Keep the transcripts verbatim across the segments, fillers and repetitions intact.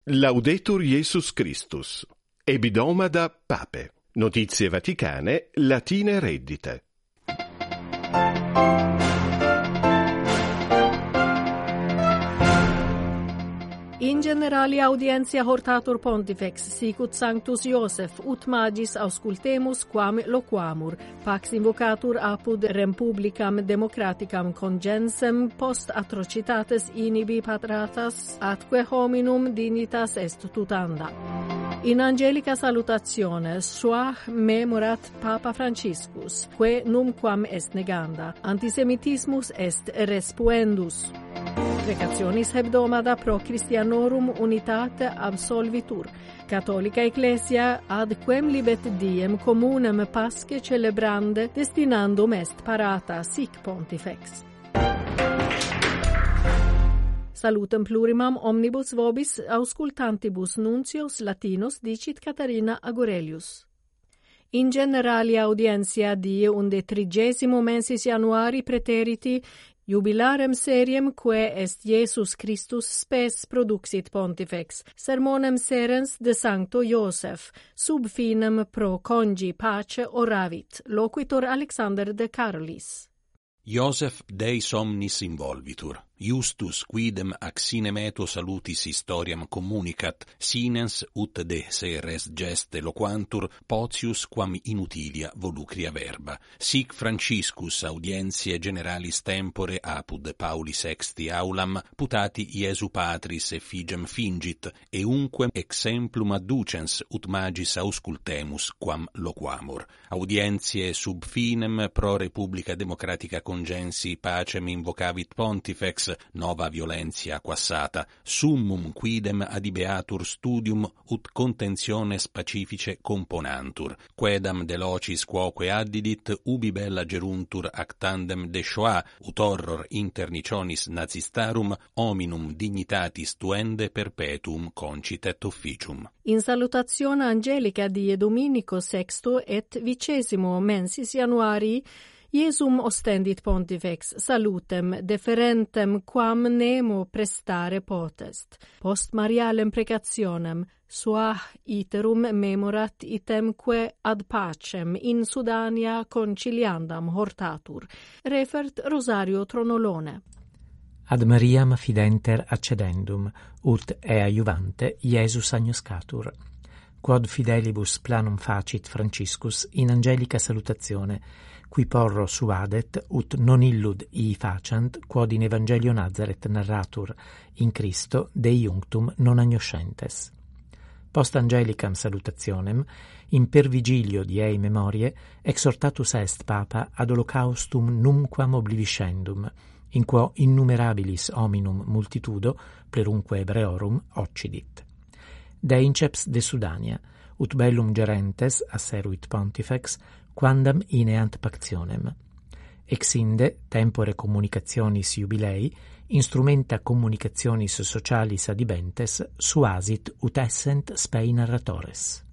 Laudetur Jesus Christus. Ebidoma Pape. Notizie Vaticane, latine reddite. In generali audientia hortatur pontifex, sicut sanctus Iosef, ut magis auscultemus quam loquamur, pax invocatur apud republicam democraticam congensem post atrocitates inibi patratas, atque hominum dignitas est tutanda. In angelica salutatione sua memorat Papa Franciscus, que numquam est neganda, antisemitismus est respuendus. Precationis hebdomada pro Christianorum unitate absolvitur. Catholica Ecclesia ad quem libet diem communem pasce celebrande destinandum est parata sic pontifex. Salutem plurimam omnibus vobis auscultantibus nuncios latinos dicit Catarina Agorelius. In generali audientia die unde trigesimo mensis Januari preteriti jubilarem seriem quae est Jesus Christus spes produxit pontifex, sermonem serens de Sancto Iosef, sub finem pro congi pace oravit, loquitur Alexander de Carolis. Iosef Deis omnis involvitur, justus quidem ac sine meto salutis historiam communicat, sinens ut de se res geste loquantur, potius quam inutilia volucria verba. Sic Franciscus audientiae generalis tempore apud Pauli sexti aulam, putati Iesu Patris effigem fingit, e unquem exemplum adducens ut magis auscultemus quam loquamur. Audientiae sub finem pro Republica Democratica congensi pacem invocavit pontifex, nova violentia quassata, summum quidem adibeatur studium ut contentiones pacifice componantur, quedam de locis quoque addidit ubi bella geruntur ac tandem de Shoah, ut horror internicionis nazistarum hominum dignitatis tuende perpetuum concitet officium. In salutatione angelica die Dominico sexto et vicesimo mensis Januarii, Iesum ostendit pontifex salutem deferentem quam nemo prestare potest. Post Marialem precationem sua iterum memorat itemque ad pacem in Sudania conciliandam hortatur. Refert Rosario Tronolone. Ad Mariam fidenter accedendum, ut ea iuvante Iesus agnoscatur. Quod fidelibus planum facit Franciscus in angelica salutazione, qui porro suadet, ut non illud ii facant, quod in Evangelio Nazaret narratur, in Christo Dei iunctum non agnoscentes. Post angelicam salutationem, in per vigilio diei memorie, exhortatus est Papa ad holocaustum numquam obliviscendum, in quo innumerabilis hominum multitudo, plerunque Hebreorum, occidit. Deinceps de Sudania, ut bellum gerentes, asseruit pontifex, quandam ineant pactionem. Exinde, tempore communicationis jubilei, instrumenta communicationis socialis adibentes, suasit ut essent spei narratores.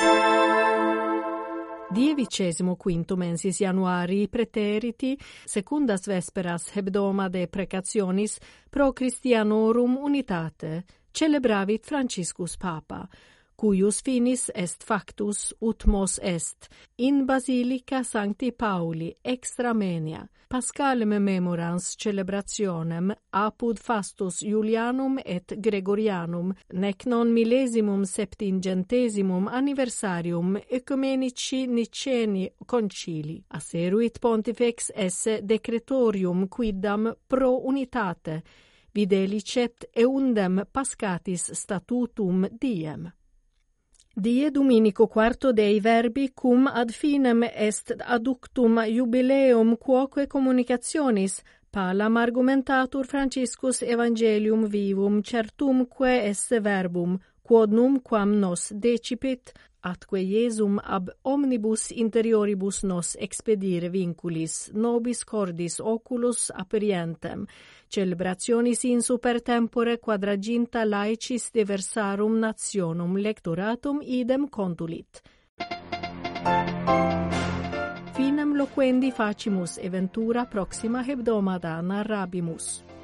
Die vicesimo quinto mensis Januarii preteriti, secundas vesperas hebdomade precationis pro Christianorum unitate, celebravit Franciscus Papa, cuius finis est factus ut mos est, in Basilica Sancti Pauli extramenia, Paschalem memorans celebrationem apud fastus Julianum et Gregorianum, nec non millesimum septingentesimum anniversarium ecumenici Niceni concili, asseruit pontifex esse decretorium quidam pro unitate, videlicet eundem pascatis statutum diem. Die Dominico quarto Dei verbi cum ad finem est adductum jubileum quoque communicationis palam argumentatur Franciscus Evangelium vivum certumque esse verbum quod numquam nos decipit atque Iesum ab omnibus interioribus nos expedire vinculis nobis cordis oculus aperientem celebrationis in super tempore quadraginta laecis diversarum nationum lectoratum idem contulit. Finem loquendi facimus eventura proxima hebdomada narrabimus.